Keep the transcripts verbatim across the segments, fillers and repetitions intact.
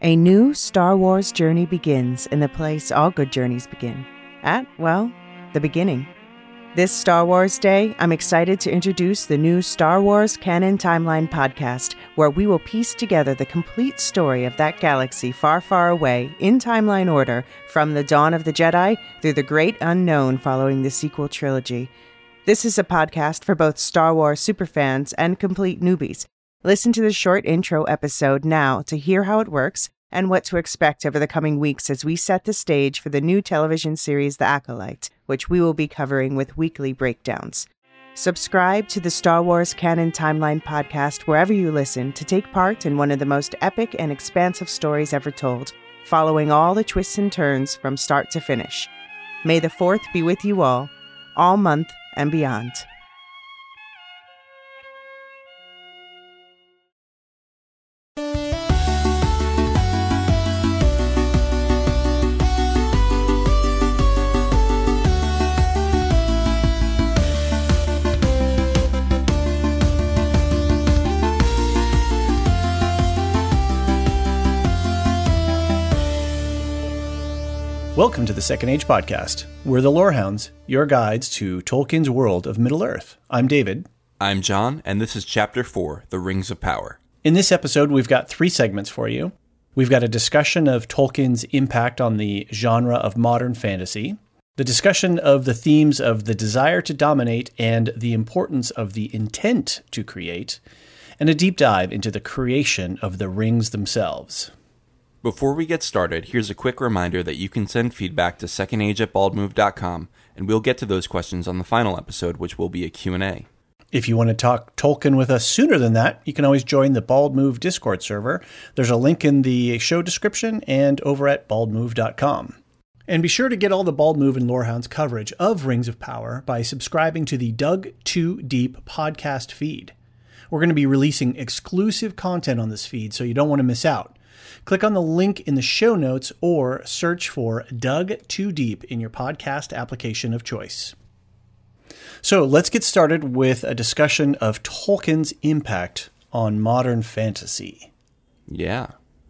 A new Star Wars journey begins in the place all good journeys begin. At, well, the beginning. This Star Wars Day, I'm excited to introduce the new Star Wars Canon Timeline podcast, where we will piece together the complete story of that galaxy far, far away, in timeline order, from the dawn of the Jedi through the great unknown following the sequel trilogy. This is a podcast for both Star Wars superfans and complete newbies. Listen to the short intro episode now to hear how it works and what to expect over the coming weeks as we set the stage for the new television series The Acolyte, which we will be covering with weekly breakdowns. Subscribe to the Star Wars Canon Timeline podcast wherever you listen to take part in one of the most epic and expansive stories ever told, following all the twists and turns from start to finish. May the Fourth be with you all, all month and beyond. Welcome to the Second Age Podcast. We're the Lorehounds, your guides to Tolkien's world of Middle-earth. I'm David. I'm John, and this is Chapter four, The Rings of Power. In this episode, we've got three segments for you. We've got a discussion of Tolkien's impact on the genre of modern fantasy, the discussion of the themes of the desire to dominate and the importance of the intent to create, and a deep dive into the creation of the rings themselves. Before we get started, here's a quick reminder that you can send feedback to second age at bald move dot com, and we'll get to those questions on the final episode, which will be a Q and A. If you want to talk Tolkien with us sooner than that, you can always join the Bald Move Discord server. There's a link in the show description and over at bald move dot com. And be sure to get all the Bald Move and Lorehounds coverage of Rings of Power by subscribing to the Dug Too Deep podcast feed. We're going to be releasing exclusive content on this feed, so you don't want to miss out. Click on the link in the show notes or search for Dug Too Deep in your podcast application of choice. So let's get started with a discussion of Tolkien's impact on modern fantasy. Yeah.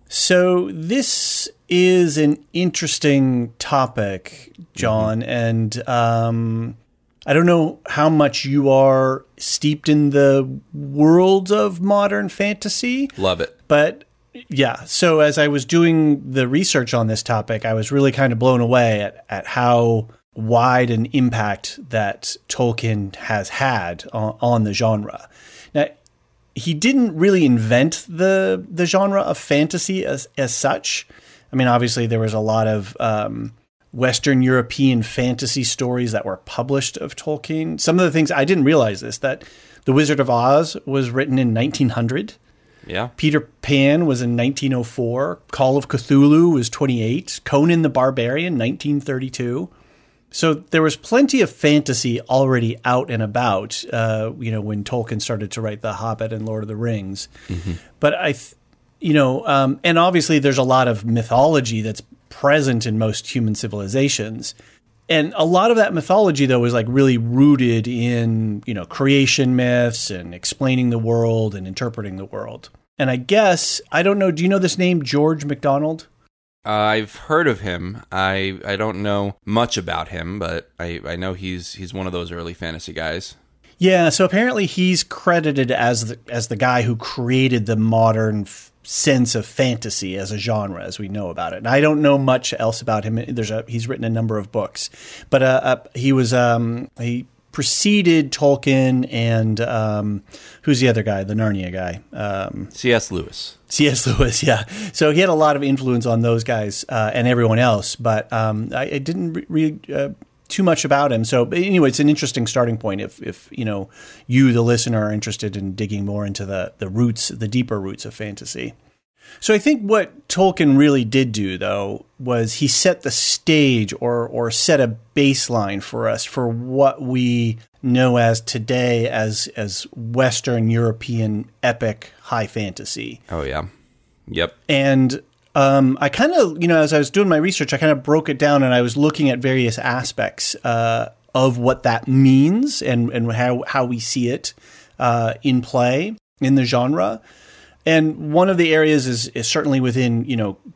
So this is an interesting topic, John, mm-hmm. and um, I don't know how much you are steeped in the world of modern fantasy. Love it. But yeah, so as I was doing the research on this topic, I was really kind of blown away at, at how wide an impact that Tolkien has had on, on the genre. Now, he didn't really invent the the genre of fantasy as, as such. I mean, obviously, there was a lot of um, Western European fantasy stories that were published of Tolkien. Some of the things, I didn't realize this, that The Wizard of Oz was written in nineteen hundred. Yeah. Peter Pan was in nineteen oh four. Call of Cthulhu was twenty-eight. Conan the Barbarian, nineteen thirty-two. So there was plenty of fantasy already out and about, uh, you know, when Tolkien started to write The Hobbit and Lord of the Rings. Mm-hmm. But I, th- you know, um, and obviously there's a lot of mythology that's present in most human civilizations. And a lot of that mythology, though, is like really rooted in, you know, creation myths and explaining the world and interpreting the world. And I guess, I don't know, do you know this name, George MacDonald? Uh, I've heard of him. I I don't know much about him, but I, I know he's he's one of those early fantasy guys. Yeah, so apparently he's credited as the, as the guy who created the modern f- sense of fantasy as a genre as we know about it. And I don't know much else about him. There's a he's written a number of books, but uh, uh, he was um, he preceded Tolkien and um, who's the other guy, the Narnia guy? Um, C S Lewis. C S Lewis, yeah. So he had a lot of influence on those guys uh, and everyone else, but um, I, I didn't read uh, too much about him. So anyway, it's an interesting starting point if, if you know, you, the listener, are interested in digging more into the, the roots, the deeper roots of fantasy. So I think what Tolkien really did do, though, was he set the stage or or set a baseline for us for what we know as today as as Western European epic high fantasy. Oh, yeah. Yep. And um, I kind of, you know, as I was doing my research, I kind of broke it down and I was looking at various aspects uh, of what that means and, and how, how we see it uh, in play in the genre. And one of the areas is, is certainly within, you know,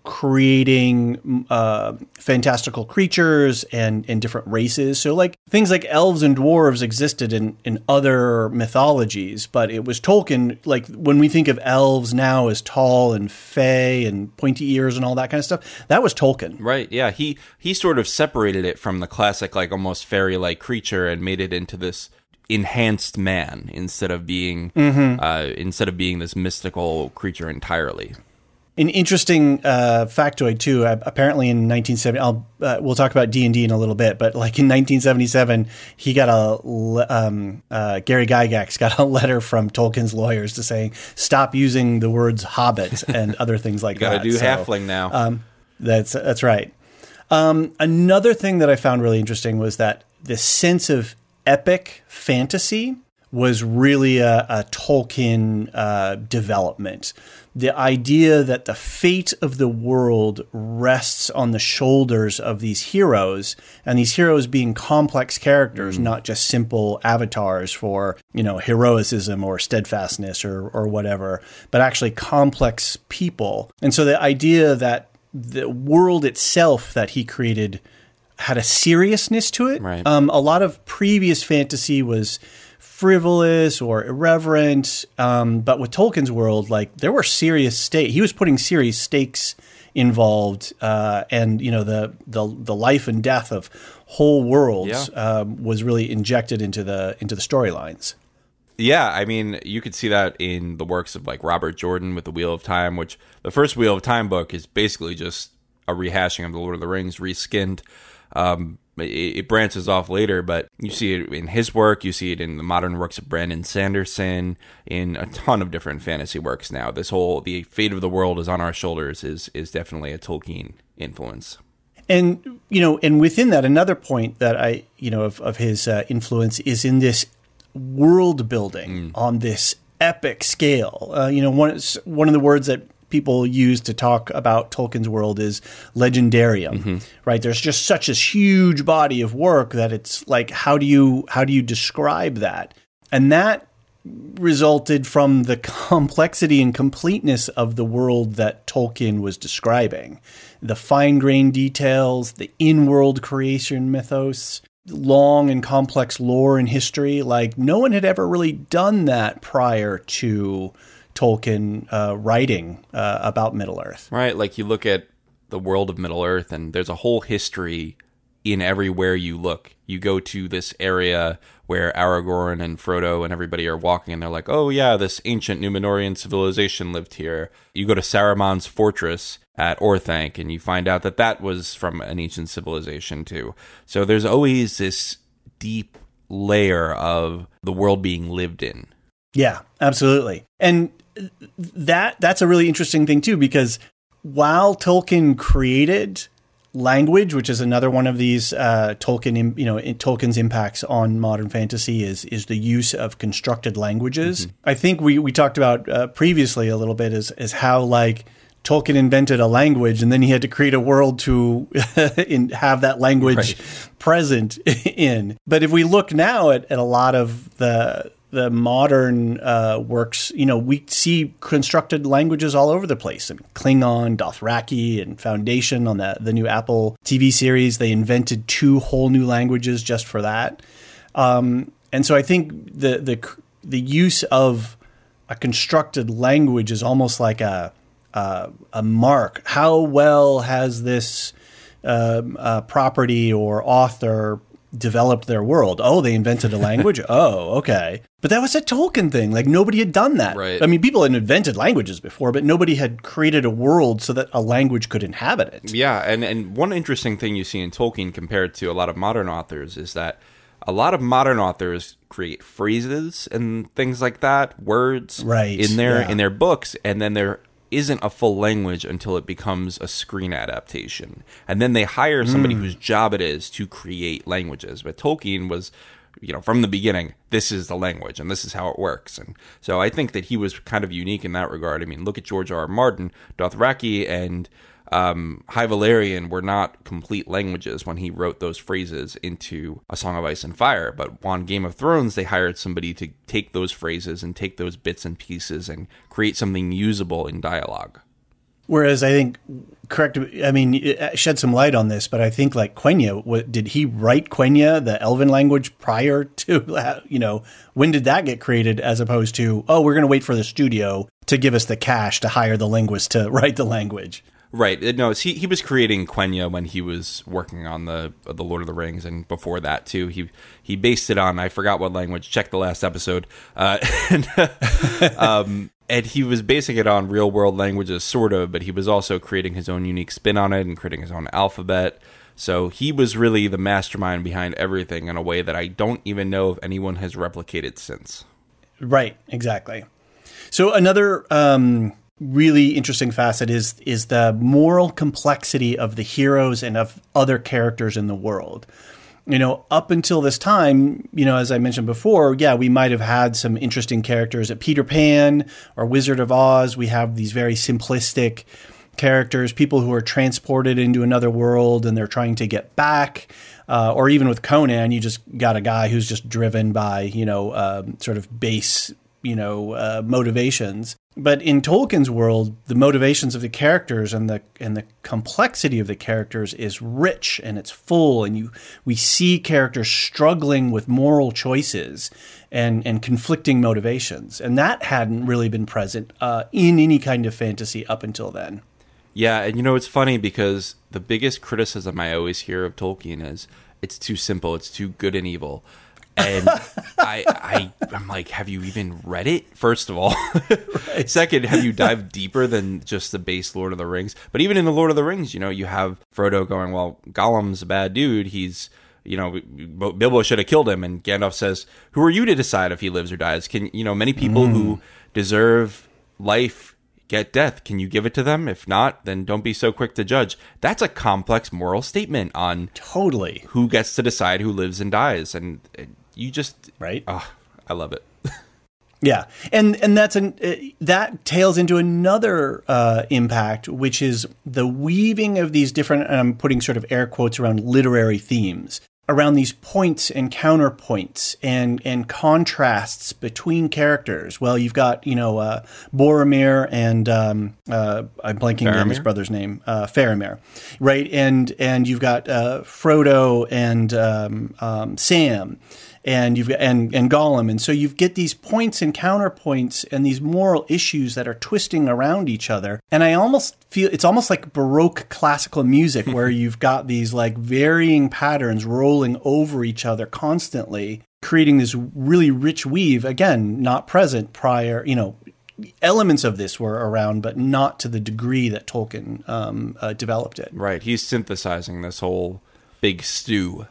creating uh, fantastical creatures and, and different races. So like things like elves and dwarves existed in, in other mythologies, but it was Tolkien, like when we think of elves now as tall and fey and pointy ears and all that kind of stuff, that was Tolkien. Right, yeah. He, he sort of separated it from the classic, like almost fairy-like creature and made it into this enhanced man instead of being mm-hmm. uh, instead of being this mystical creature entirely. An interesting uh, factoid too. Uh, apparently, in nineteen seventy, I'll, uh, we'll talk about D and D in a little bit. But like in nineteen seventy-seven, he got a um, uh, Gary Gygax got a letter from Tolkien's lawyers to saying stop using the words "hobbit" and other things like you gotta that. Do so, halfling now. Um, that's that's right. Um, another thing that I found really interesting was that the sense of epic fantasy was really a, a Tolkien uh, development. The idea that the fate of the world rests on the shoulders of these heroes, and these heroes being complex characters, mm. not just simple avatars for, you know, heroicism or steadfastness or, or whatever, but actually complex people. And so the idea that the world itself that he created had a seriousness to it. Right. Um, a lot of previous fantasy was frivolous or irreverent, um, but with Tolkien's world, like there were serious stakes. He was putting serious stakes involved, uh, and you know the the the life and death of whole worlds yeah. um, was really injected into the into the storylines. Yeah, I mean, you could see that in the works of like Robert Jordan with the Wheel of Time, which the first Wheel of Time book is basically just a rehashing of the Lord of the Rings, reskinned. Um, it, it branches off later, but you see it in his work, you see it in the modern works of Brandon Sanderson, in a ton of different fantasy works now. This whole, the fate of the world is on our shoulders is is definitely a Tolkien influence. And, you know, and within that, another point that I, you know, of, of his uh, influence is in this world building mm. on this epic scale. Uh, you know, one, one of the words that people use to talk about Tolkien's world is legendarium, mm-hmm. right? There's just such a huge body of work that it's like, how do you how do you describe that? And that resulted from the complexity and completeness of the world that Tolkien was describing. The fine-grained details, the in-world creation mythos, long and complex lore and history. Like, no one had ever really done that prior to Tolkien uh, writing uh, about Middle-earth. Right, like you look at the world of Middle-earth, and there's a whole history in everywhere you look. You go to this area where Aragorn and Frodo and everybody are walking, and they're like, oh yeah, this ancient Númenórean civilization lived here. You go to Saruman's fortress at Orthanc, and you find out that that was from an ancient civilization too. So there's always this deep layer of the world being lived in. Yeah, absolutely. And that that's a really interesting thing too, because while Tolkien created language, which is another one of these uh, Tolkien, you know, in Tolkien's impacts on modern fantasy is is the use of constructed languages. Mm-hmm. I think we we talked about uh, previously a little bit is is how like Tolkien invented a language and then he had to create a world to in, have that language right. present in. But if we look now at, at a lot of the the modern uh, works, you know, we see constructed languages all over the place. I mean, Klingon, Dothraki, and Foundation on the, the new Apple T V series, they invented two whole new languages just for that. Um, and so I think the, the the use of a constructed language is almost like a uh, a mark. How well has this um, uh, property or author developed their world? Oh, they invented a language? Oh, okay. But that was a Tolkien thing. Like, nobody had done that. Right. I mean, people had invented languages before, but nobody had created a world so that a language could inhabit it. Yeah, and, and one interesting thing you see in Tolkien compared to a lot of modern authors is that a lot of modern authors create phrases and things like that, words right. in their yeah. in their books, and then there isn't a full language until it becomes a screen adaptation. And then they hire somebody mm. whose job it is to create languages. But Tolkien was, you know, from the beginning, this is the language and this is how it works. And so I think that he was kind of unique in that regard. I mean, look at George R. R. Martin. Dothraki and um, High Valyrian were not complete languages when he wrote those phrases into A Song of Ice and Fire. But on Game of Thrones, they hired somebody to take those phrases and take those bits and pieces and create something usable in dialogue. Whereas I think, correct, I mean, shed some light on this, but I think like Quenya, what, did he write Quenya, the Elven language, prior to, you know, when did that get created as opposed to, oh, we're going to wait for the studio to give us the cash to hire the linguist to write the language? Right. No, he he was creating Quenya when he was working on the the Lord of the Rings, and before that too. He he based it on, I forgot what language. Check the last episode. Uh, and, um, and he was basing it on real world languages, sort of, but he was also creating his own unique spin on it and creating his own alphabet. So he was really the mastermind behind everything in a way that I don't even know if anyone has replicated since. Right. Exactly. So another um, really interesting facet is is the moral complexity of the heroes and of other characters in the world. You know, up until this time, you know, as I mentioned before, yeah, we might have had some interesting characters at Peter Pan or Wizard of Oz. We have these very simplistic characters, people who are transported into another world and they're trying to get back. Uh, or even with Conan, you just got a guy who's just driven by, you know, um, sort of base, you know, uh, motivations. But in Tolkien's world, the motivations of the characters and the and the complexity of the characters is rich and it's full, and you we see characters struggling with moral choices and and conflicting motivations, and that hadn't really been present uh, in any kind of fantasy up until then. Yeah, and you know it's funny because the biggest criticism I always hear of Tolkien is it's too simple, it's too good and evil. And I, I, I'm like, have you even read it? First of all. Right. Second, have you dived deeper than just the base Lord of the Rings? But even in the Lord of the Rings, you know, you have Frodo going, well, Gollum's a bad dude. He's, you know, Bilbo should have killed him. And Gandalf says, who are you to decide if he lives or dies? Can, you know, many people mm. who deserve life get death. Can you give it to them? If not, then don't be so quick to judge. That's a complex moral statement on totally who gets to decide who lives and dies. And you just, right? Oh, I love it. Yeah, and and that's an uh, that tails into another uh, impact, which is the weaving of these different. And I'm putting sort of air quotes around literary themes, around these points and counterpoints and and contrasts between characters. Well, you've got, you know, uh, Boromir and um, uh, I'm blanking on his brother's name, uh, Faramir, right? And and you've got uh, Frodo and um, um, Sam. And you've got and, and Gollum, and so you get these points and counterpoints and these moral issues that are twisting around each other. And I almost feel it's almost like Baroque classical music, where you've got these like varying patterns rolling over each other constantly, creating this really rich weave. Again, not present prior. You know, elements of this were around, but not to the degree that Tolkien um, uh, developed it. Right, he's synthesizing this whole big stew.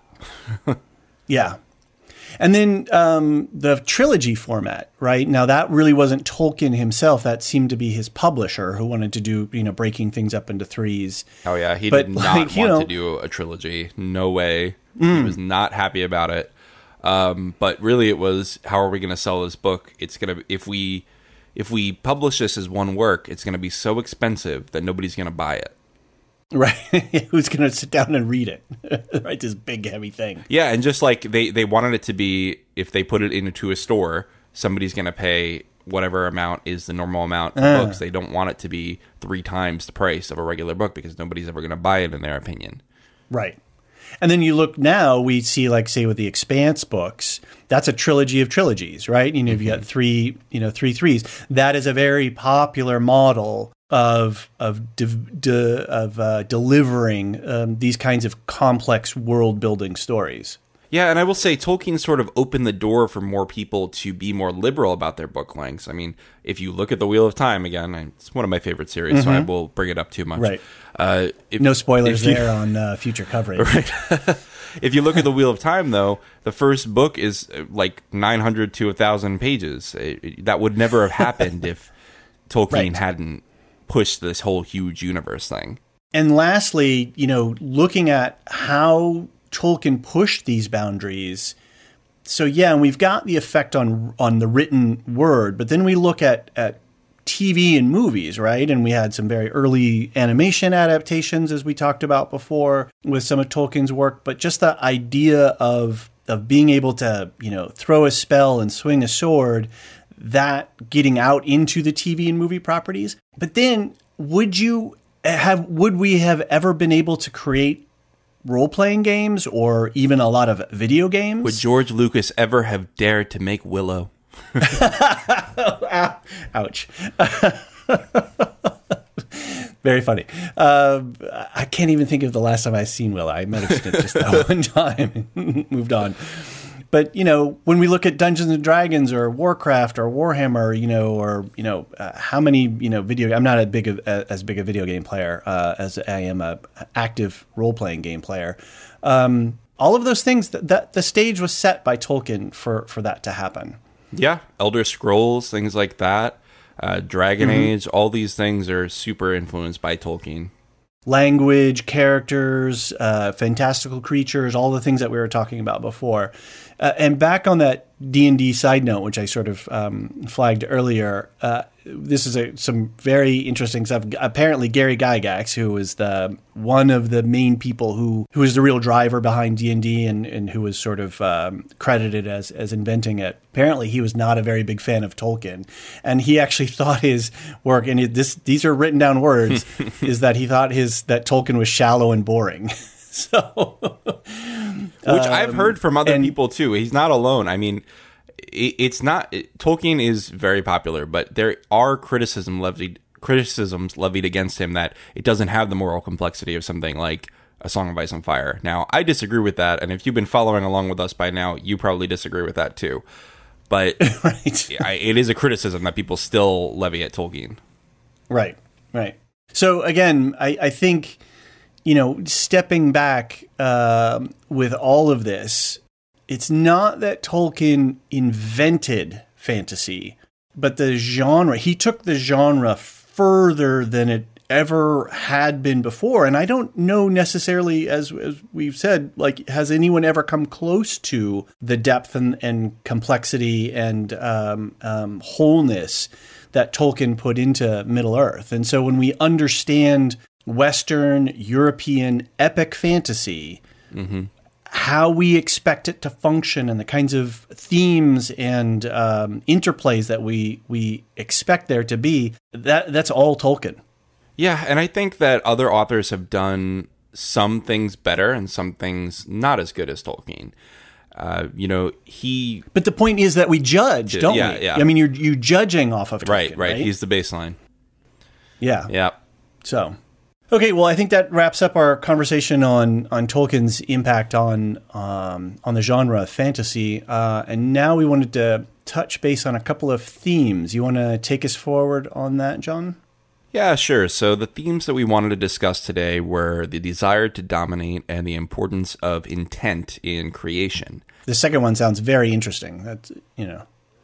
Yeah. And then um, the trilogy format, right? Now, that really wasn't Tolkien himself. That seemed to be his publisher who wanted to do, you know, breaking things up into threes. Oh, yeah. He but, did not like, want you know, to do a trilogy. No way. Mm. He was not happy about it. Um, but really, it was, how are we going to sell this book? It's going to, if we, if we publish this as one work, it's going to be so expensive that nobody's going to buy it. Right. Who's going to sit down and read it? Right. This big, heavy thing. Yeah. And just like they, they wanted it to be, if they put it into a store, somebody's going to pay whatever amount is the normal amount for uh. books. They don't want it to be three times the price of a regular book because nobody's ever going to buy it in their opinion. Right. And then you look now, we see, like, say, with the Expanse books, that's a trilogy of trilogies, right? You know, mm-hmm. You've got three, you know, three threes. That is a very popular model of of de- de- of uh, delivering um, these kinds of complex world building stories. Yeah, and I will say Tolkien sort of opened the door for more people to be more liberal about their book lengths. I mean, if you look at The Wheel of Time, again, it's one of my favorite series, mm-hmm. so I will bring it up too much. Right. Uh, if, no spoilers you, there on uh, future coverage. Right. If you look at The Wheel of Time, though, the first book is like nine hundred to one thousand pages. It, it, that would never have happened if Tolkien right. hadn't pushed this whole huge universe thing. And lastly, you know, looking at how Tolkien pushed these boundaries. So yeah, and we've got the effect on on the written word, but then we look at at T V and movies, right? And we had some very early animation adaptations, as we talked about before, with some of Tolkien's work. But just the idea of of being able to, you know, throw a spell and swing a sword, that getting out into the T V and movie properties. But then would you have, would we have ever been able to create role-playing games or even a lot of video games? Would George Lucas ever have dared to make Willow? Ouch. Very funny. Uh, I can't even think of the last time I've seen Willow. I might have seen it just that one time and moved on. But, you know, when we look at Dungeons and Dragons or Warcraft or Warhammer, you know, or, you know, uh, how many, you know, video, I'm not a big of, uh, as big a video game player uh, as I am a active role-playing game player. Um, all of those things, that, that the stage was set by Tolkien for, for that to happen. Yeah. Elder Scrolls, things like that. Uh, Dragon Mm-hmm. Age, all these things are super influenced by Tolkien. Language, characters, uh, fantastical creatures, all the things that we were talking about before. Uh, and back on that D and D side note, which I sort of um, flagged earlier, uh, this is a, some very interesting stuff. Apparently, Gary Gygax, who was the one of the main people who who was the real driver behind D and D and, and who was sort of um, credited as as inventing it. Apparently, he was not a very big fan of Tolkien, and he actually thought his work, and it, this these are written down words, is that he thought his that Tolkien was shallow and boring. So, which um, I've heard from other and, people too. He's not alone. I mean, it, it's not it, Tolkien is very popular, but there are criticism levied criticisms levied against him that it doesn't have the moral complexity of something like A Song of Ice and Fire. Now, I disagree with that, and if you've been following along with us by now, you probably disagree with that too. But right. I, it is a criticism that people still levy at Tolkien. Right, right. So again, I, I think, you know, stepping back uh, with all of this, it's not that Tolkien invented fantasy, but the genre. He took the genre further than it ever had been before. And I don't know necessarily, as, as we've said, like, has anyone ever come close to the depth and, and complexity and um, um, wholeness that Tolkien put into Middle-earth? And so when we understand Western European epic fantasy, mm-hmm. how we expect it to function and the kinds of themes and um, interplays that we we expect there to be, that that's all Tolkien. Yeah, and I think that other authors have done some things better and some things not as good as Tolkien. Uh, you know, he... But the point is that we judge, don't yeah, we? Yeah. I mean, you're you judging off of Tolkien, right, right? Right, He's the baseline. Yeah. Yeah. So... Okay, well, I think that wraps up our conversation on on Tolkien's impact on um, on the genre of fantasy. Uh, and now we wanted to touch base on a couple of themes. You want to take us forward on that, John? Yeah, sure. So the themes that we wanted to discuss today were the desire to dominate and the importance of intent in creation. The second one sounds very interesting. That's, you know.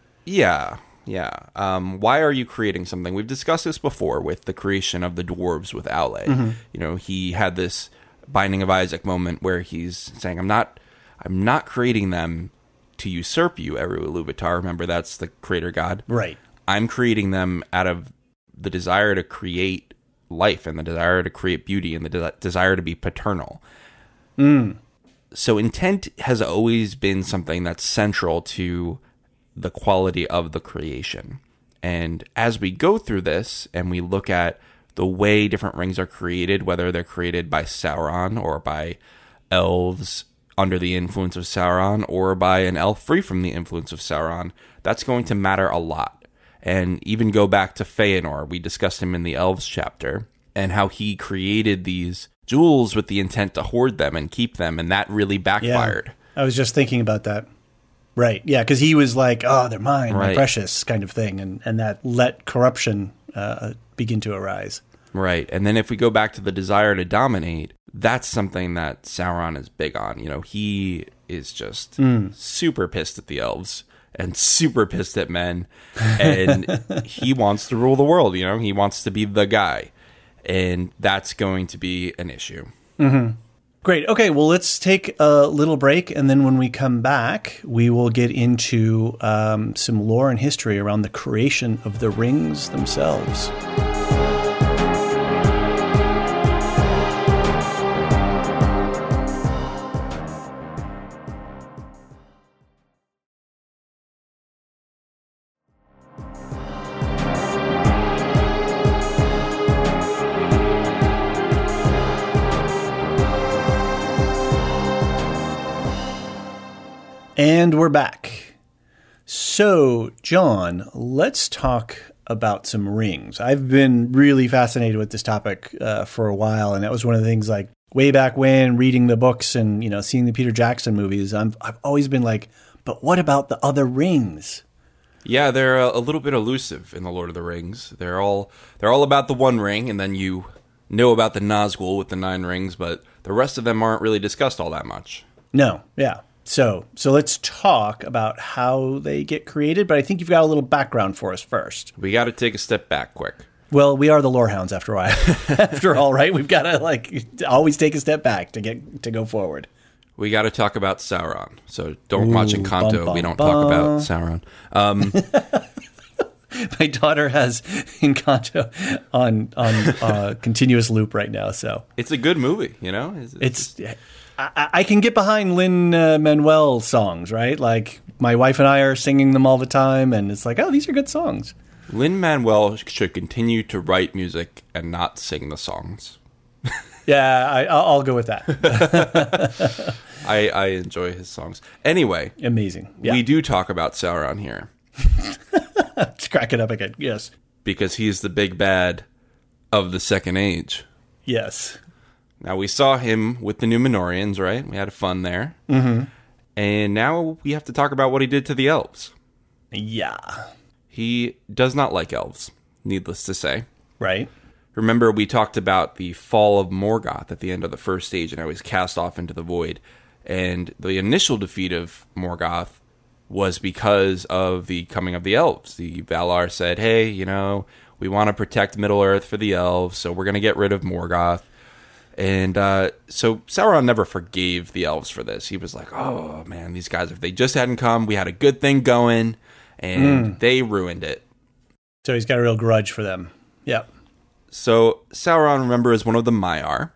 Yeah. Yeah. Um, why are you creating something? We've discussed this before with the creation of the dwarves with Aule. Mm-hmm. You know, he had this Binding of Isaac moment where he's saying, I'm not I'm not creating them to usurp you, Eru Iluvatar. Remember, that's the creator god. Right. I'm creating them out of the desire to create life and the desire to create beauty and the de- desire to be paternal. Mm. So intent has always been something that's central to the quality of the creation. And as we go through this and we look at the way different rings are created, whether they're created by Sauron or by elves under the influence of Sauron or by an elf free from the influence of Sauron, that's going to matter a lot. And even go back to Feanor, we discussed him in the elves chapter, and how he created these jewels with the intent to hoard them and keep them, and that really backfired. Yeah, I was just thinking about that. Right. Yeah, because he was like, oh, they're mine, right. my precious kind of thing. And, and that let corruption uh, begin to arise. Right. And then if we go back to the desire to dominate, that's something that Sauron is big on. You know, he is just mm. super pissed at the elves and super pissed at men. And he wants to rule the world. You know, he wants to be the guy. And that's going to be an issue. Mm-hmm. Great. Okay, well, let's take a little break, and then when we come back, we will get into um, some lore and history around the creation of the rings themselves. And we're back. So, John, let's talk about some rings. I've been really fascinated with this topic uh, for a while, and that was one of the things, like, way back when, reading the books and, you know, seeing the Peter Jackson movies, I'm, I've always been like, but what about the other rings? Yeah, they're a, a little bit elusive in the Lord of the Rings. They're all they're all about the One Ring, and then you know about the Nazgul with the nine rings, but the rest of them aren't really discussed all that much. No, yeah. So, so let's talk about how they get created, but I think you've got a little background for us first. We got to take a step back quick. Well, we are the Lorehounds after all. After all, right? We've got to like always take a step back to get to go forward. We got to talk about Sauron. So don't Ooh, watch Encanto. bum, bum, we don't bum. talk about Sauron. Um, My daughter has Encanto on on uh, continuous loop right now, so it's a good movie, you know. It's, it's. I, I can get behind Lin uh, Manuel songs, right? Like my wife and I are singing them all the time, and it's like, oh, these are good songs. Lin-Manuel should continue to write music and not sing the songs. Yeah, I, I'll, I'll go with that. I, I enjoy his songs. Anyway, amazing. Yeah. We do talk about Sauron here. Let's crack it up again. Yes, because he's the big bad of the Second Age. Yes. Now, we saw him with the Númenóreans, right? We had fun there. Mm-hmm. And now we have to talk about what he did to the elves. Yeah. He does not like elves, needless to say. Right. Remember, we talked about the fall of Morgoth at the end of the first stage, and how he was cast off into the void. And the initial defeat of Morgoth was because of the coming of the elves. The Valar said, hey, you know, we want to protect Middle-earth for the elves, so we're going to get rid of Morgoth. And uh, so Sauron never forgave the elves for this. He was like, oh, man, these guys, if they just hadn't come, we had a good thing going, and mm. they ruined it. So he's got a real grudge for them. Yep. So Sauron, remember, is one of the Maiar,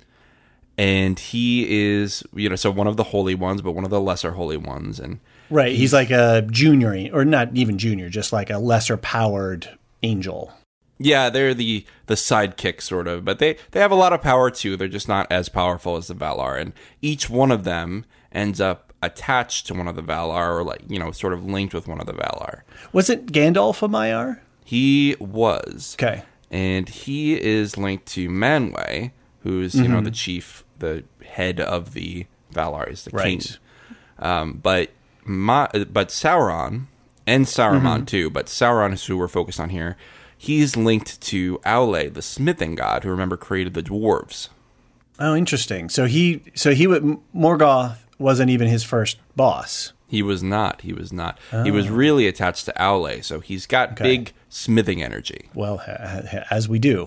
and he is, you know, so one of the holy ones, but one of the lesser holy ones. And right, he's, he's like a junior, or not even junior, just like a lesser powered angel. Yeah, they're the the sidekick, sort of, but they, they have a lot of power, too. They're just not as powerful as the Valar, and each one of them ends up attached to one of the Valar, or, like, you know, sort of linked with one of the Valar. Was it Gandalf a Maiar? He was. Okay. And he is linked to Manwë, who's, you mm-hmm. know, the chief, the head of the Valar, is the right. king. Um, but Ma- but Sauron, and Saruman mm-hmm. too, but Sauron is who we're focused on here. He's linked to Aule, the smithing god, who, remember, created the dwarves. Oh, interesting. So he, so he would, Morgoth wasn't even his first boss. He was not. He was not. Oh. He was really attached to Aule, so he's got okay. big smithing energy. Well, as we do.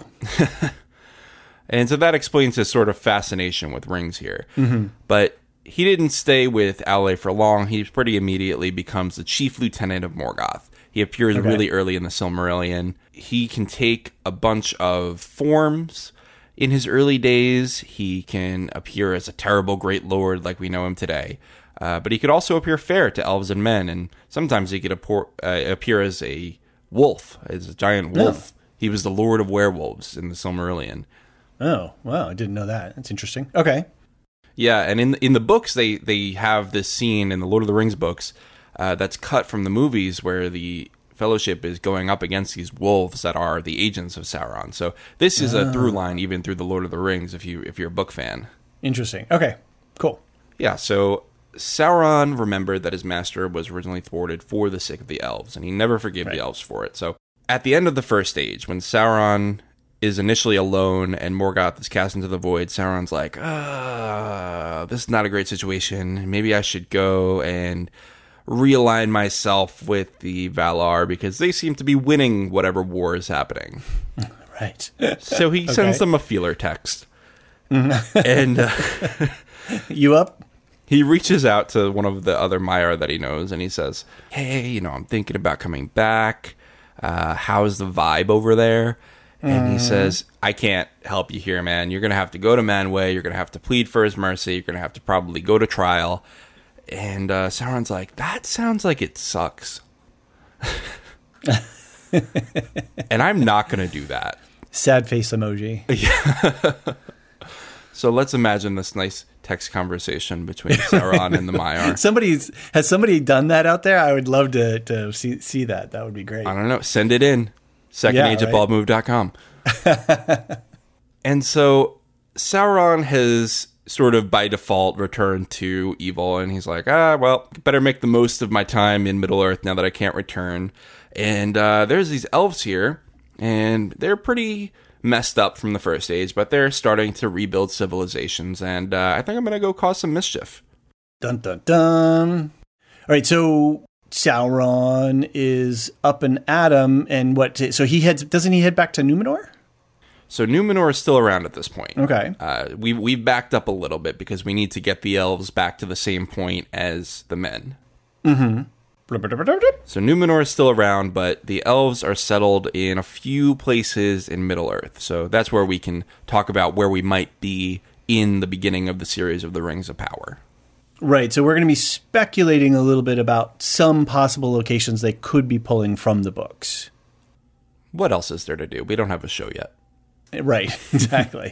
And so that explains his sort of fascination with rings here. Mm-hmm. But he didn't stay with Aule for long. He pretty immediately becomes the chief lieutenant of Morgoth. He appears okay. really early in the Silmarillion. He can take a bunch of forms. In his early days, he can appear as a terrible great lord like we know him today. Uh, but he could also appear fair to elves and men, and sometimes he could appear, uh, appear as a wolf, as a giant wolf. Oh. He was the lord of werewolves in the Silmarillion. Oh, wow, I didn't know that. That's interesting. Okay. Yeah, and in in the books, they, they have this scene in the Lord of the Rings books uh, that's cut from the movies where the Fellowship is going up against these wolves that are the agents of Sauron. So this is oh. a through line even through the Lord of the Rings if you if you're a book fan. Interesting. Okay, cool. Yeah, so Sauron remembered that his master was originally thwarted for the sake of the elves, and he never forgave right. the elves for it. So at the end of the first stage, when Sauron is initially alone and Morgoth is cast into the void, Sauron's like, ah, this is not a great situation. Maybe I should go and realign myself with the Valar because they seem to be winning whatever war is happening. Right. So he okay. sends them a feeler text. and uh, you up? He reaches out to one of the other Maiar that he knows, and he says, hey, you know, I'm thinking about coming back. Uh, how's the vibe over there? And he says, I can't help you here, man. You're going to have to go to Manwë. You're going to have to plead for his mercy. You're going to have to probably go to trial. And uh, Sauron's like, that sounds like it sucks. And I'm not going to do that. Sad face emoji. Yeah. So let's imagine this nice text conversation between Sauron and the Maiar. Somebody's has somebody done that out there? I would love to to see see that. That would be great. I don't know. Send it in. Second Yeah, age at right. bald move dot com. And so Sauron has sort of by default returned to evil, and he's like, ah, well, better make the most of my time in Middle Earth now that I can't return. And uh, there's these elves here, and they're pretty messed up from the First Age, but they're starting to rebuild civilizations, and uh, I think I'm going to go cause some mischief. Dun dun dun. All right, so Sauron is up and at 'em, and what? So he heads. Doesn't he head back to Numenor? So Numenor is still around at this point. Okay. Uh, we we backed up a little bit because we need to get the elves back to the same point as the men. Mm-hmm. So Numenor is still around, but the elves are settled in a few places in Middle-earth. So that's where we can talk about where we might be in the beginning of the series of the Rings of Power. Right. So we're going to be speculating a little bit about some possible locations they could be pulling from the books. What else is there to do? We don't have a show yet. Right. Exactly.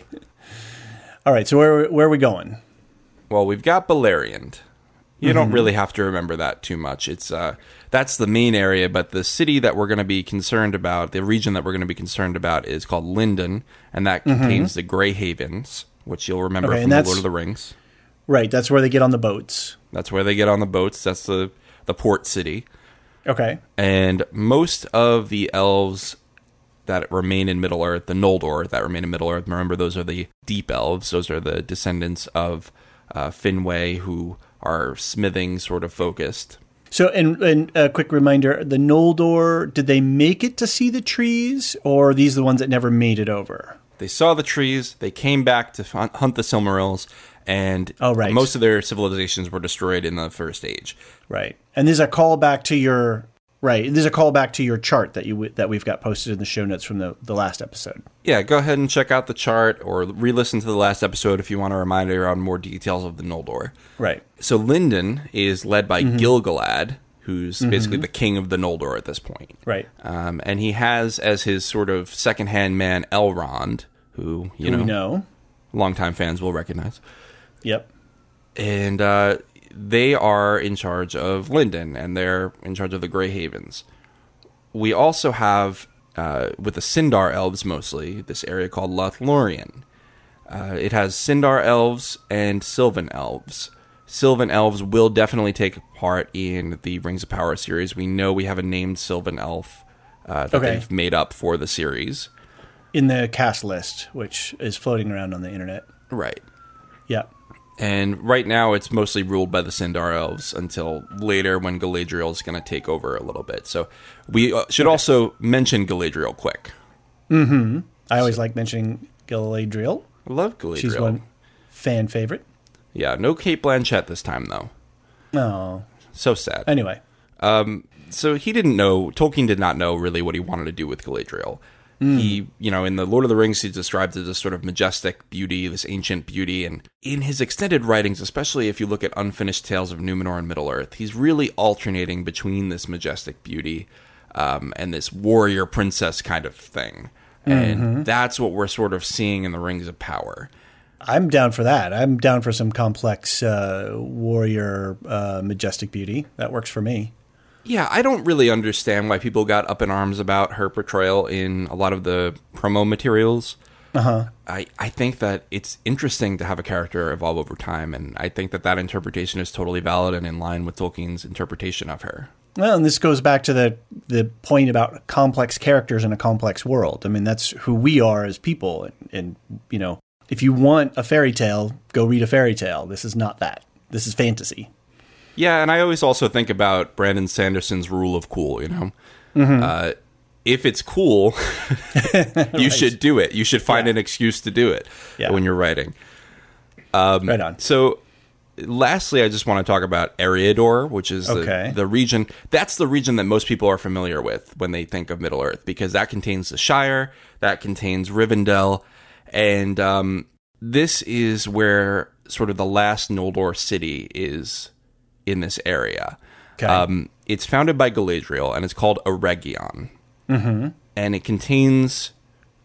All right. So where where are we going? Well, we've got Beleriand. You Mm-hmm. don't really have to remember that too much. It's uh, that's the main area, but the city that we're going to be concerned about, the region that we're going to be concerned about, is called Lindon, and that contains the Grey Havens, which you'll remember Okay, from and the that's- Lord of the Rings. Right. That's where they get on the boats. That's where they get on the boats. That's the the port city, Okay. and most of the elves that remain in Middle Earth, the Noldor that remain in Middle Earth. Remember, those are the deep elves. Those are the descendants of uh, Finwë, who are smithing sort of focused. So, and, and a quick reminder, the Noldor, did they make it to see the trees, or are these the ones that never made it over? They saw the trees, they came back to hunt hunt the Silmarils, and Oh, right. most of their civilizations were destroyed in the First Age. Right. And there's a callback to your, right, there's a callback to your chart that you that we've got posted in the show notes from the, the last episode. Yeah, go ahead and check out the chart, or re-listen to the last episode if you want a reminder on more details of the Noldor. Right. So Lindon is led by Mm-hmm. Gil-galad, who's basically the king of the Noldor at this point. Right. Um, and he has as his sort of second-hand man Elrond, who, you Who know, we know. longtime fans will recognize. Yep. And uh, they are in charge of Lindon, and they're in charge of the Grey Havens. We also have, uh, with the Sindar elves mostly, this area called Lothlorien. Uh, it has Sindar elves and Sylvan elves. Sylvan elves will definitely take part in the Rings of Power series. We know we have a named Sylvan elf uh, that Okay. they've made up for the series. In the cast list, which is floating around on the internet. Right. Yep. And right now, it's mostly ruled by the Sindar elves until later when Galadriel is going to take over a little bit. So we uh, should also mention Galadriel quick. Mm-hmm. I always like mentioning Galadriel. I love Galadriel. She's one fan favorite. Yeah, no Cate Blanchett this time, though. Oh. So sad. Anyway. Um, so he didn't know, Tolkien did not know really what he wanted to do with Galadriel. Mm. He, you know, in the Lord of the Rings, he's described as this sort of majestic beauty, this ancient beauty. And in his extended writings, especially if you look at Unfinished Tales of Numenor and Middle-earth, he's really alternating between this majestic beauty um, and this warrior princess kind of thing. And Mm-hmm. that's what we're sort of seeing in the Rings of Power. I'm down for that. I'm down for some complex uh, warrior uh, majestic beauty. That works for me. Yeah, I don't really understand why people got up in arms about her portrayal in a lot of the promo materials. Uh-huh. I, I think that it's interesting to have a character evolve over time, and I think that that interpretation is totally valid and in line with Tolkien's interpretation of her. Well, and this goes back to the the point about complex characters in a complex world. I mean, that's who we are as people. And, and you know, if you want a fairy tale, go read a fairy tale. This is not that. This is fantasy. Yeah, and I always also think about Brandon Sanderson's rule of cool, you know? Mm-hmm. Uh, if it's cool, you Right. should do it. You should find Yeah. an excuse to do it Yeah. when you're writing. Um, right on. So, lastly, I just want to talk about Eriador, which is Okay. the, the region. That's the region that most people are familiar with when they think of Middle-earth, because that contains the Shire, that contains Rivendell, and um, this is where sort of the last Noldor city is in this area. Okay. Um, it's founded by Galadriel, and it's called Eregion. Mm-hmm. And it contains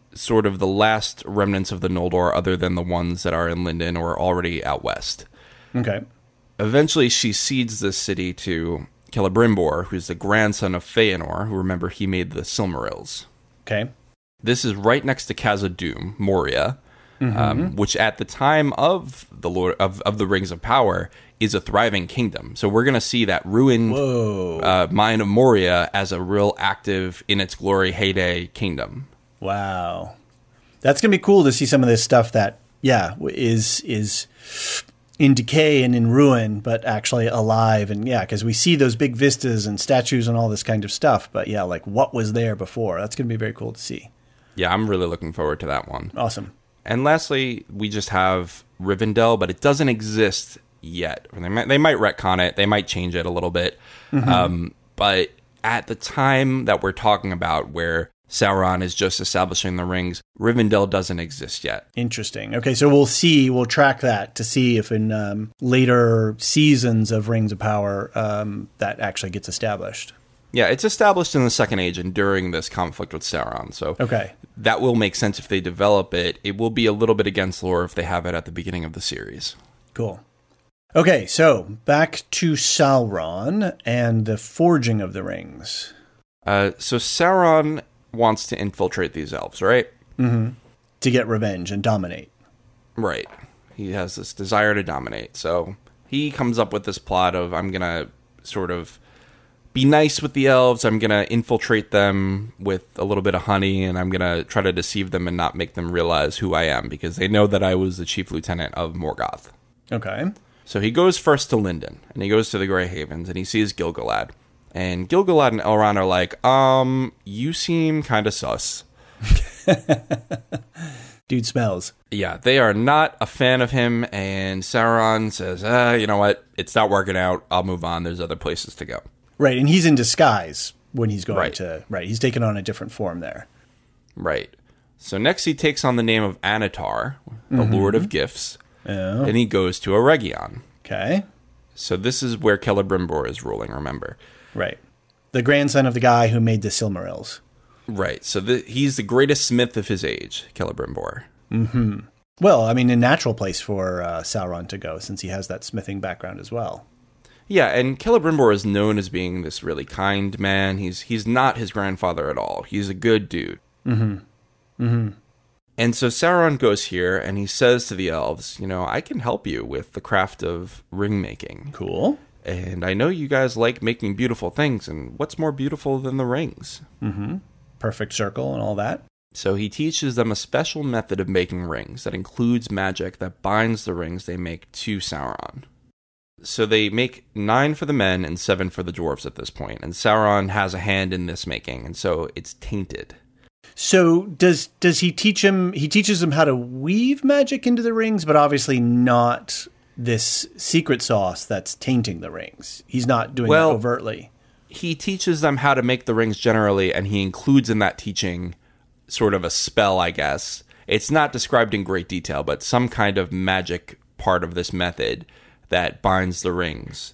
sort of the last remnants of the Noldor other than the ones that are in Lindon or already out west. Okay. Eventually, she cedes this city to Celebrimbor, who's the grandson of Feanor, who, remember, he made the Silmarils. Okay. This is right next to Khazad-dûm, Moria, Mm-hmm. um, which at the time of the Lord of, of the Rings of Power is a thriving kingdom. So we're going to see that ruined uh, mine of Moria as a real active, in its glory, heyday kingdom. Wow. That's going to be cool to see some of this stuff that, yeah, is is in decay and in ruin, but actually alive. And yeah, because we see those big vistas and statues and all this kind of stuff. But yeah, like what was there before? That's going to be very cool to see. Yeah, I'm really looking forward to that one. Awesome. And lastly, we just have Rivendell, but it doesn't exist yet. They might, they might retcon it. They might change it a little bit. Mm-hmm. Um, but at the time that we're talking about, where Sauron is just establishing the rings, Rivendell doesn't exist yet. Interesting. Okay, so we'll see, we'll track that to see if in um, later seasons of Rings of Power um, that actually gets established. Yeah, it's established in the Second Age and during this conflict with Sauron. So okay. That will make sense if they develop it. It will be a little bit against lore if they have it at the beginning of the series. Cool. Okay, so back to Sauron and the forging of the rings. Uh, so Sauron wants to infiltrate these elves, right? Mm-hmm. To get revenge and dominate. Right. He has this desire to dominate. So he comes up with this plot of, I'm going to sort of be nice with the elves. I'm going to infiltrate them with a little bit of honey, and I'm going to try to deceive them and not make them realize who I am, because they know that I was the chief lieutenant of Morgoth. Okay. So he goes first to Lindon, and he goes to the Grey Havens, and he sees Gil-galad. And Gil-galad and Elrond are like, um, you seem kind of sus. Dude smells. Yeah, they are not a fan of him, and Sauron says, uh, you know what, it's not working out, I'll move on, there's other places to go. Right, and he's in disguise when he's going right. to... Right, he's taken on a different form there. Right. So next he takes on the name of Anatar, the mm-hmm. Lord of Gifts, oh. and he goes to Eregion. Okay. So this is where Celebrimbor is ruling, remember. Right. The grandson of the guy who made the Silmarils. Right, so the, he's the greatest smith of his age, Celebrimbor. Mm-hmm. Well, I mean, a natural place for uh, Sauron to go, since he has that smithing background as well. Yeah, and Celebrimbor is known as being this really kind man. He's he's not his grandfather at all. He's a good dude. Mm-hmm. Mm-hmm. And so Sauron goes here, and he says to the elves, you know, I can help you with the craft of ring making. Cool. And I know you guys like making beautiful things, and what's more beautiful than the rings? Mm-hmm. Perfect circle and all that. So he teaches them a special method of making rings that includes magic that binds the rings they make to Sauron. So they make nine for the men and seven for the dwarves at this point, and Sauron has a hand in this making, and so it's tainted. So does does he teach him? He teaches them how to weave magic into the rings, but obviously not this secret sauce that's tainting the rings. He's not doing well, it overtly. He teaches them how to make the rings generally, and he includes in that teaching sort of a spell, I guess. It's not described in great detail, but some kind of magic part of this method that binds the rings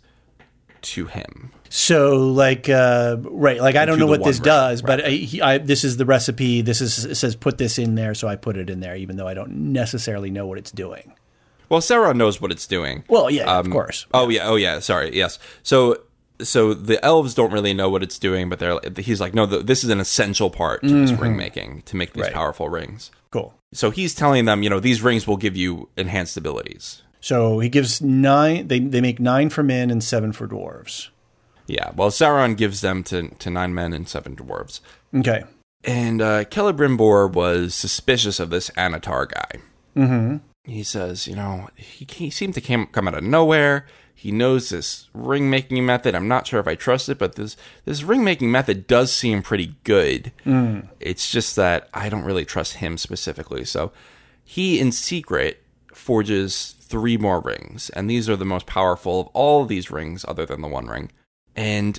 to him. So, like, uh, right, like, I don't know what this ring, does, right. but I, he, I, this is the recipe. This is it says put this in there, so I put it in there, even though I don't necessarily know what it's doing. Well, Sauron knows what it's doing. Well, yeah, um, of course. Oh, yeah, oh, yeah, sorry, yes. So... So the elves don't really know what it's doing, but they're he's like, no, this is an essential part to this mm-hmm. ring making to make these right. powerful rings. Cool. So he's telling them, you know, these rings will give you enhanced abilities. So he gives nine. They they make nine for men and seven for dwarves. Yeah. Well, Sauron gives them to to nine men and seven dwarves. Okay. And uh, Celebrimbor was suspicious of this Anatar guy. Mm-hmm. He says, you know, he, he seemed to came, come out of nowhere. He knows this ring-making method. I'm not sure if I trust it, but this this ring-making method does seem pretty good. Mm. It's just that I don't really trust him specifically. So he, in secret, forges three more rings, and these are the most powerful of all of these rings other than the One Ring. And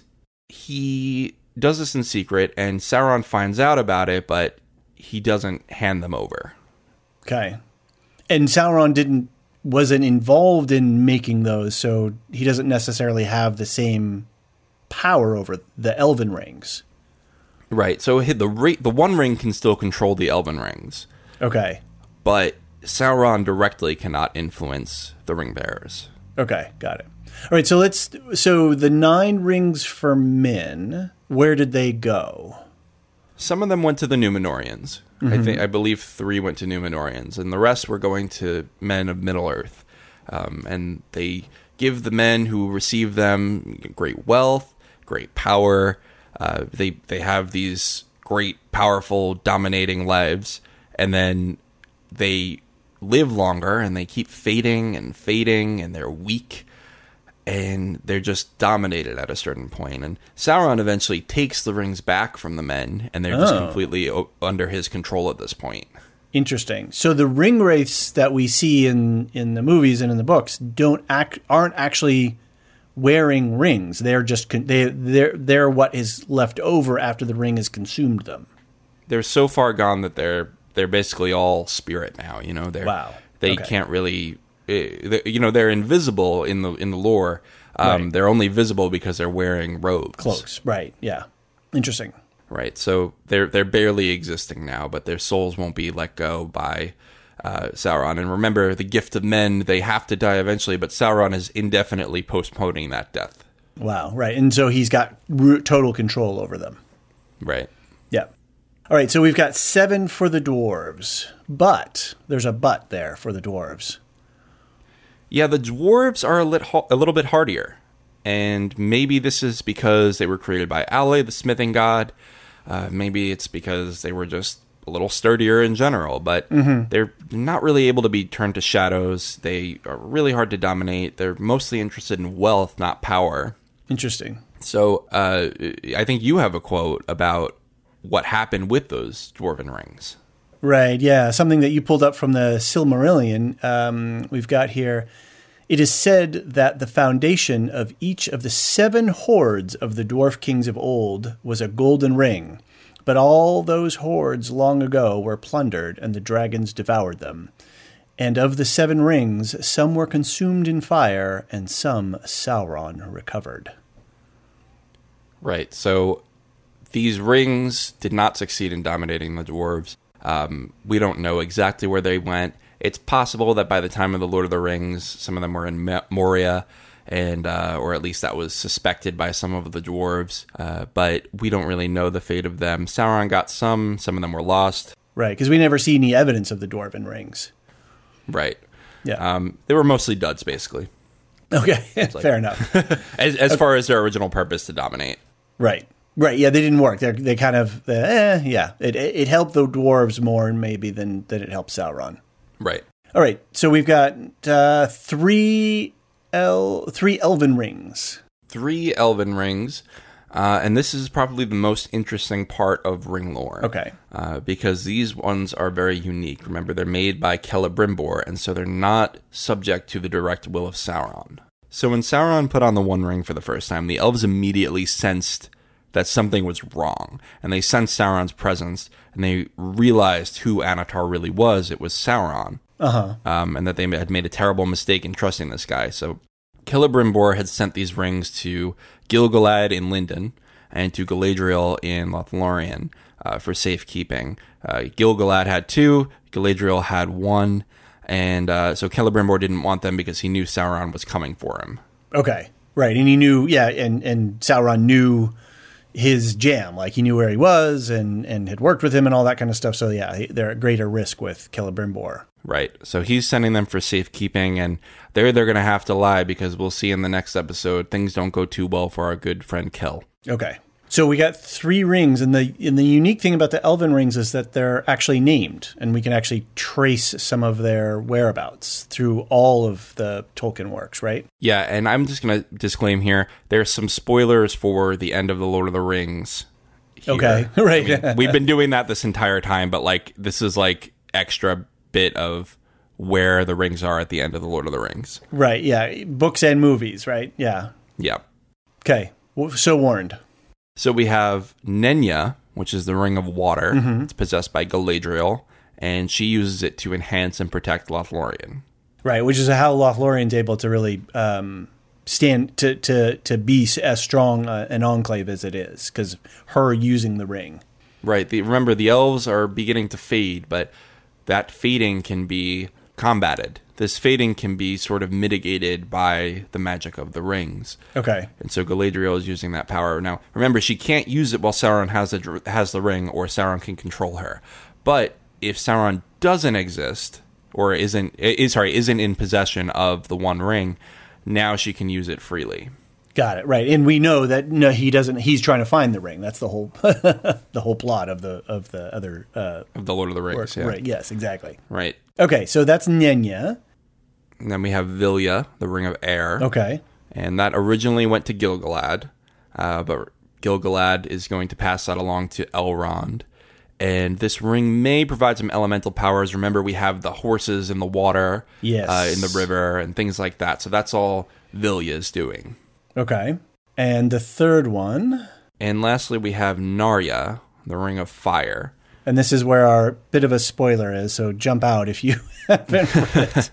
he does this in secret, and Sauron finds out about it, but he doesn't hand them over. Okay. And Sauron didn't wasn't involved in making those, so he doesn't necessarily have the same power over the elven rings. Right. So the ra- the One Ring can still control the Elven rings, Okay. but Sauron directly cannot influence the ring bearers. Okay, got it. All right, so let's so the nine rings for men, where did they go? Some of them went to the Númenóreans. Mm-hmm. I think I believe three went to Númenóreans, and the rest were going to men of Middle Earth. Um, and they give the men who receive them great wealth, great power. Uh, they they have these great, powerful, dominating lives, and then they live longer, and they keep fading and fading, and they're weak. And they're just dominated at a certain point. And Sauron eventually takes the rings back from the men, and they're oh. just completely o- under his control at this point. Interesting. So the ring wraiths that we see in, in the movies and in the books don't act aren't actually wearing rings. They're just con- they they're they're what is left over after the ring has consumed them. They're so far gone that they're they're basically all spirit now. You know, they're wow. They okay. can't really. You know, they're invisible in the in the lore. Um, right. They're only visible because they're wearing robes, cloaks. Right? Yeah. Interesting. Right. So they're they're barely existing now, but their souls won't be let go by uh, Sauron. And remember, the gift of men, they have to die eventually, but Sauron is indefinitely postponing that death. Wow. Right. And so he's got total control over them. Right. Yeah. All right. So we've got seven for the dwarves, but there's a but there for the dwarves. Yeah, the dwarves are a, lit, a little bit hardier, and maybe this is because they were created by Ale, the smithing god. Uh, maybe it's because they were just a little sturdier in general, but mm-hmm. they're not really able to be turned to shadows. They are really hard to dominate. They're mostly interested in wealth, not power. Interesting. So uh, I think you have a quote about what happened with those dwarven rings. Right, yeah. Something that you pulled up from the Silmarillion. Um, we've got here, it is said that the foundation of each of the seven hordes of the dwarf kings of old was a golden ring, but all those hordes long ago were plundered and the dragons devoured them. And of the seven rings, some were consumed in fire and some Sauron recovered. Right, so these rings did not succeed in dominating the dwarves. Um, we don't know exactly where they went. It's possible that by the time of the Lord of the Rings, some of them were in Moria, and uh, or at least that was suspected by some of the dwarves. Uh, but we don't really know the fate of them. Sauron got some. Some of them were lost. Right, because we never see any evidence of the dwarven rings. Right. Yeah. Um, they were mostly duds, basically. Okay, like, fair enough. as as okay. far as their original purpose to dominate. Right. Right, yeah, they didn't work. They they kind of, uh, eh, yeah. It it helped the dwarves more maybe than, than it helped Sauron. Right. All right, so we've got uh, three el- three elven rings. Three elven rings, uh, and this is probably the most interesting part of ring lore. Okay. Uh, because these ones are very unique. Remember, they're made by Celebrimbor, and so they're not subject to the direct will of Sauron. So when Sauron put on the One Ring for the first time, the elves immediately sensed that something was wrong, and they sensed Sauron's presence, and they realized who Annatar really was. It was Sauron, uh-huh. um, and that they had made a terrible mistake in trusting this guy. So Celebrimbor had sent these rings to Gil-galad in Lindon and to Galadriel in Lothlorien uh, for safekeeping. Uh, Gil-galad had two, Galadriel had one, and uh, so Celebrimbor didn't want them because he knew Sauron was coming for him. Okay, right, and he knew, yeah, and, and Sauron knew his jam, like he knew where he was and, and had worked with him and all that kind of stuff. So yeah, they're at greater risk with Celebrimbor. Right. So he's sending them for safekeeping, and they're they're going to have to lie because we'll see in the next episode things don't go too well for our good friend Kel. Okay. So we got three rings, and the and the unique thing about the elven rings is that they're actually named, and we can actually trace some of their whereabouts through all of the Tolkien works, right? Yeah, and I'm just going to disclaim here, there's some spoilers for the end of The Lord of the Rings here. Okay, right. I mean, we've been doing that this entire time, but like this is like extra bit of where the rings are at the end of The Lord of the Rings. Right, yeah. Books and movies, right? Yeah. Yeah. Okay, so warned. So we have Nenya, which is the Ring of Water. Mm-hmm. It's possessed by Galadriel, and she uses it to enhance and protect Lothlorien. Right, which is how Lothlorien's able to really um, stand to to to be as strong uh, an enclave as it is, because her using the ring. Right. The, remember, the elves are beginning to fade, but that fading can be combated. This fading can be sort of mitigated by the magic of the rings. Okay. And so Galadriel is using that power. Now, remember, she can't use it while Sauron has the, has the ring, or Sauron can control her. But if Sauron doesn't exist, or isn't, is, sorry, isn't in possession of the One Ring, now she can use it freely. Got it. Right. And we know that no, he doesn't. He's trying to find the ring. That's the whole the whole plot of the of the other uh, of the Lord of the Rings. Work. Yeah. Right. Yes. Exactly. Right. Okay. So that's Nenya. And then we have Vilya, the Ring of Air. Okay. And that originally went to Gil-galad, uh, but Gil-galad is going to pass that along to Elrond. And this ring may provide some elemental powers. Remember, we have the horses in the water, yes, uh, in the river, and things like that. So that's all Vilya's doing. Okay. And the third one. And lastly, we have Narya, the Ring of Fire. And this is where our bit of a spoiler is, so jump out if you haven't read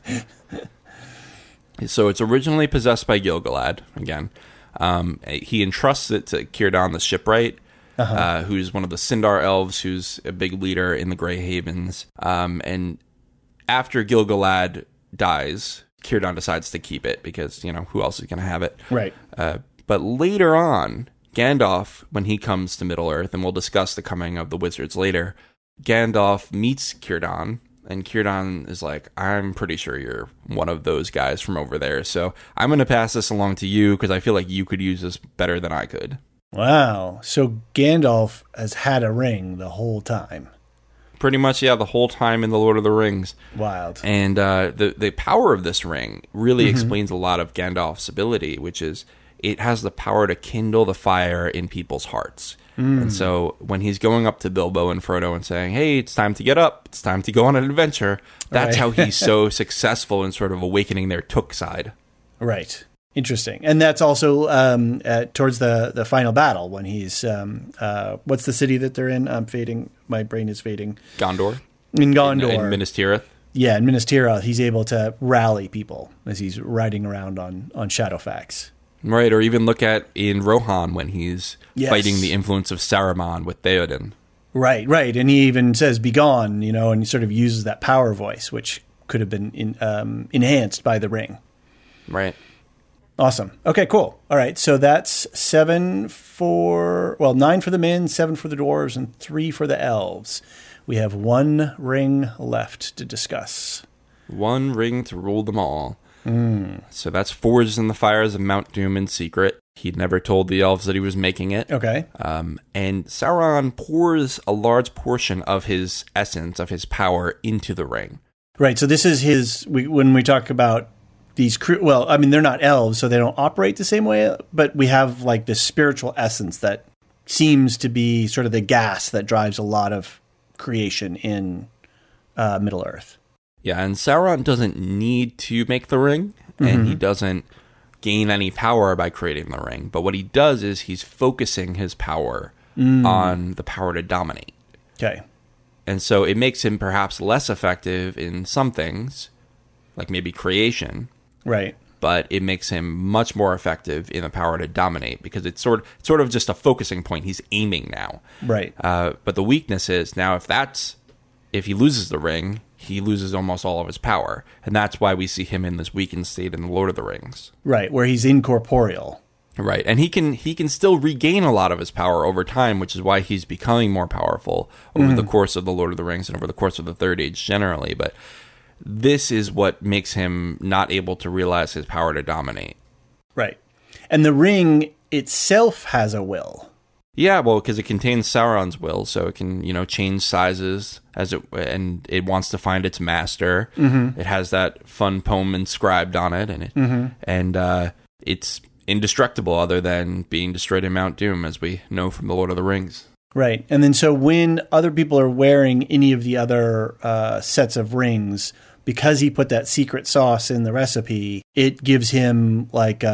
it. So it's originally possessed by Gil-galad, again. Um, he entrusts it to Círdan the Shipwright, uh-huh. uh, who's one of the Sindar elves, who's a big leader in the Grey Havens. Um, and after Gil-galad dies, Círdan decides to keep it because, you know, who else is going to have it? Right. Uh, but later on, Gandalf, when he comes to Middle-earth, and we'll discuss the coming of the wizards later, Gandalf meets Círdan, and Círdan is like, I'm pretty sure you're one of those guys from over there, so I'm going to pass this along to you because I feel like you could use this better than I could. Wow. So Gandalf has had a ring the whole time. Pretty much, yeah, the whole time in The Lord of the Rings. Wild. And uh, the, the power of this ring really mm-hmm. explains a lot of Gandalf's ability, which is it has the power to kindle the fire in people's hearts. Mm. And so when he's going up to Bilbo and Frodo and saying, hey, it's time to get up, it's time to go on an adventure, that's right. how he's so successful in sort of awakening their Took side. Right. Interesting. And that's also um, uh, towards the, the final battle when he's, um, uh, what's the city that they're in? I'm fading. My brain is fading. Gondor. In Gondor. In, in Minas Tirith. Yeah, in Minas Tirith, he's able to rally people as he's riding around on, on Shadowfax. Right, or even look at in Rohan when he's yes. fighting the influence of Saruman with Theoden. Right, right. And he even says, be gone, you know, and he sort of uses that power voice, which could have been in, um, enhanced by the ring. Right. Awesome. Okay, cool. All right, so that's seven for, well, nine for the men, seven for the dwarves, and three for the elves. We have one ring left to discuss. One ring to rule them all. Mm. So that's forged in the fires of Mount Doom in secret. He'd never told the elves that he was making it. Okay. Um, and Sauron pours a large portion of his essence, of his power, into the ring. Right, so this is his, we, when we talk about these, cre- well, I mean, they're not elves, so they don't operate the same way, but we have like this spiritual essence that seems to be sort of the gas that drives a lot of creation in uh, Middle-earth. Yeah, and Sauron doesn't need to make the ring, and mm-hmm. he doesn't gain any power by creating the ring. But what he does is he's focusing his power mm. on the power to dominate. Okay. And so it makes him perhaps less effective in some things, like maybe creation. Right. But it makes him much more effective in the power to dominate because it's sort of, sort of just a focusing point. He's aiming now. Right. Uh, but the weakness is now if that's, if he loses the ring, he loses almost all of his power. And that's why we see him in this weakened state in the Lord of the Rings. Right, where he's incorporeal. Right, and he can he can still regain a lot of his power over time, which is why he's becoming more powerful over mm. the course of the Lord of the Rings and over the course of the Third Age generally. But this is what makes him not able to realize his power to dominate. Right. And the ring itself has a will. Yeah, well, because it contains Sauron's will, so it can, you know, change sizes as it, and it wants to find its master. Mm-hmm. It has that fun poem inscribed on it, and it, mm-hmm. and uh, it's indestructible, other than being destroyed in Mount Doom, as we know from the Lord of the Rings. Right, and then so when other people are wearing any of the other uh, sets of rings, because he put that secret sauce in the recipe, it gives him like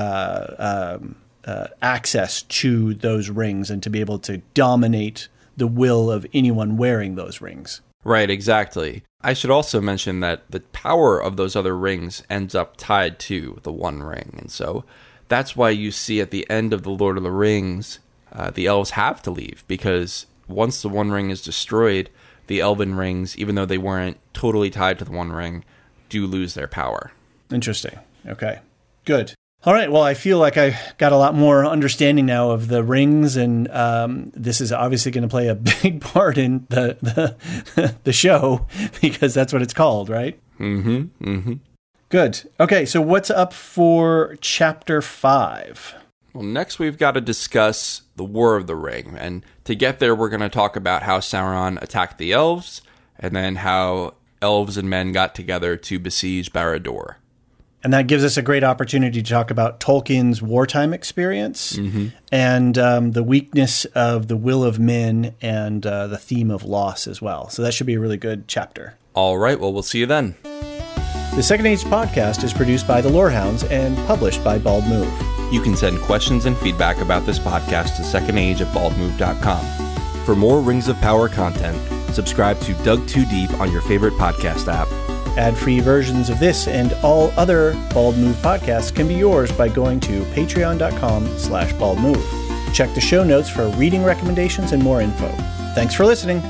a. Um, Uh, access to those rings and to be able to dominate the will of anyone wearing those rings. Right, exactly. I should also mention that the power of those other rings ends up tied to the One Ring. And so that's why you see at the end of The Lord of the Rings, uh, the elves have to leave, because once the One Ring is destroyed, the Elven rings, even though they weren't totally tied to the One Ring, do lose their power. Interesting. Okay, good. All right, well, I feel like I got a lot more understanding now of the rings, and um, this is obviously going to play a big part in the, the the show, because that's what it's called, right? Mm-hmm, mm-hmm. Good. Okay, so what's up for Chapter five? Well, next we've got to discuss the War of the Ring, and to get there, we're going to talk about how Sauron attacked the elves, and then how elves and men got together to besiege Barad-dûr. And that gives us a great opportunity to talk about Tolkien's wartime experience mm-hmm. and um, the weakness of the will of men and uh, the theme of loss as well. So that should be a really good chapter. All right, well, we'll see you then. The Second Age podcast is produced by the Lorehounds and published by Bald Move. You can send questions and feedback about this podcast to second age at bald move dot com. For more Rings of Power content, subscribe to Dug Too Deep on your favorite podcast app. Ad-free versions of this and all other Bald Move podcasts can be yours by going to patreon.com slash baldmove. Check the show notes for reading recommendations and more info. Thanks for listening.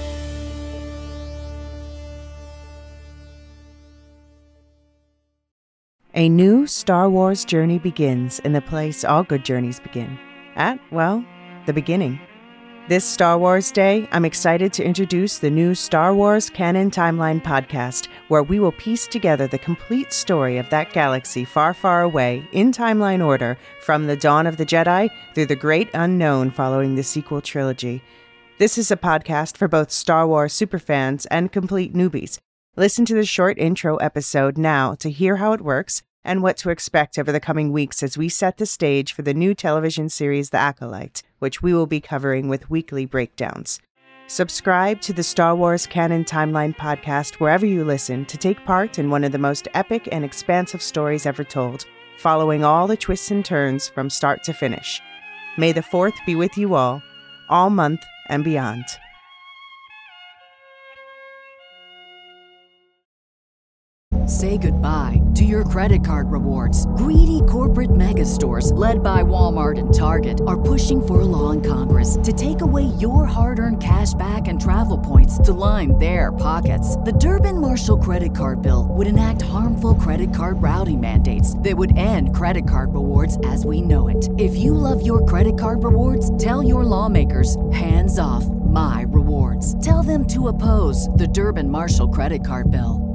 A new Star Wars journey begins in the place all good journeys begin. At, well, the beginning. This Star Wars Day, I'm excited to introduce the new Star Wars Canon Timeline podcast, where we will piece together the complete story of that galaxy far, far away, in timeline order, from the dawn of the Jedi through the great unknown following the sequel trilogy. This is a podcast for both Star Wars superfans and complete newbies. Listen to the short intro episode now to hear how it works and what to expect over the coming weeks as we set the stage for the new television series The Acolyte, which we will be covering with weekly breakdowns. Subscribe to the Star Wars Canon Timeline podcast wherever you listen to take part in one of the most epic and expansive stories ever told, following all the twists and turns from start to finish. May the Fourth be with you all, all month and beyond. Say goodbye to your credit card rewards. Greedy corporate mega stores, led by Walmart and Target, are pushing for a law in Congress to take away your hard-earned cash back and travel points to line their pockets. The Durbin-Marshall credit card bill would enact harmful credit card routing mandates that would end credit card rewards as we know it. If you love your credit card rewards, tell your lawmakers, hands off my rewards. Tell them to oppose the Durbin-Marshall credit card bill.